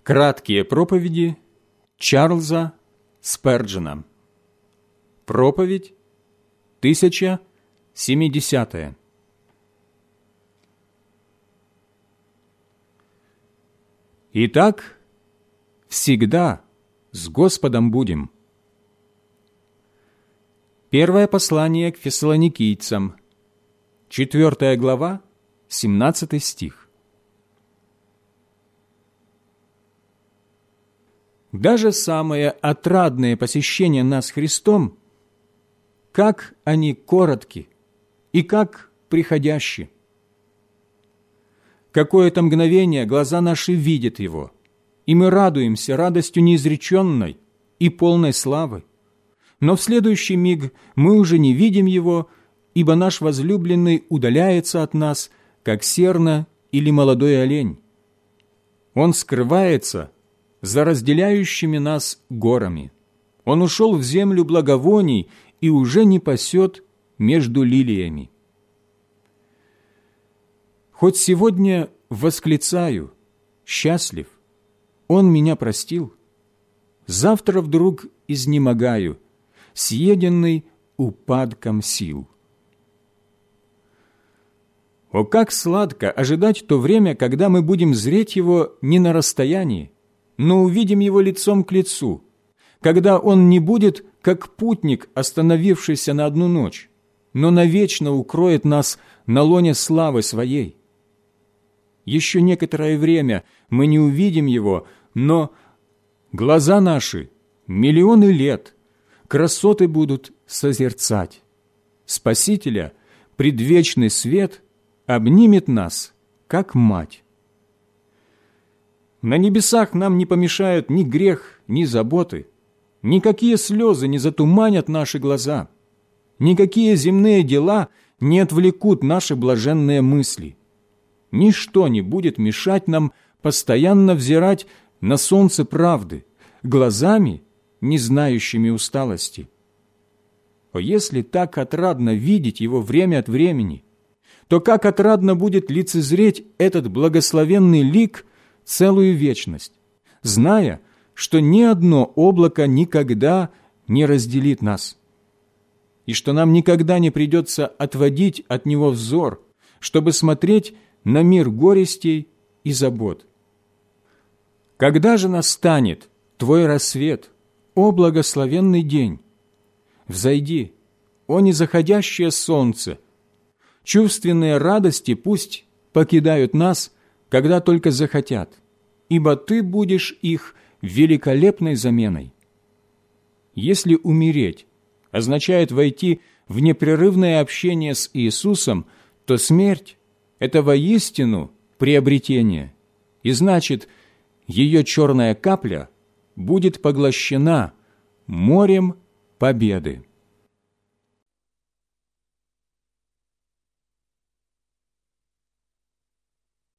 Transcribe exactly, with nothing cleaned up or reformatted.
Краткие проповеди Чарльза Сперджена. Проповедь тысяча семидесятая. Итак, всегда с Господом будем. Первое послание к Фессалоникийцам, четвертая глава, семнадцатый стих. Даже самые отрадные посещения нас Христом, как они коротки и как приходящи. Какое-то мгновение глаза наши видят Его, и мы радуемся радостью неизреченной и полной славы. Но в следующий миг мы уже не видим Его, ибо наш возлюбленный удаляется от нас, как серна или молодой олень. Он скрывается за разделяющими нас горами. Он ушел в землю благовоний и уже не пасет между лилиями. Хоть сегодня восклицаю, счастлив, Он меня простил, завтра вдруг изнемогаю, съеденный упадком сил. О, как сладко ожидать то время, когда мы будем зреть Его не на расстоянии, но увидим Его лицом к лицу, когда Он не будет, как путник, остановившийся на одну ночь, но навечно укроет нас на лоне славы Своей. Еще некоторое время мы не увидим Его, но глаза наши миллионы лет красоты будут созерцать. Спасителя предвечный свет обнимет нас, как мать. На небесах нам не помешают ни грех, ни заботы, никакие слезы не затуманят наши глаза, никакие земные дела не отвлекут наши блаженные мысли. Ничто не будет мешать нам постоянно взирать на солнце правды, глазами, не знающими усталости. О, если так отрадно видеть Его время от времени, то как отрадно будет лицезреть этот благословенный лик целую вечность, зная, что ни одно облако никогда не разделит нас, и что нам никогда не придется отводить от Него взор, чтобы смотреть на мир горестей и забот. Когда же настанет Твой рассвет, о благословенный день? Взойди, о незаходящее солнце! Чувственные радости пусть покидают нас, когда только захотят, ибо Ты будешь их великолепной заменой. Если умереть означает войти в непрерывное общение с Иисусом, то смерть – это воистину приобретение, и значит, ее черная капля будет поглощена морем победы.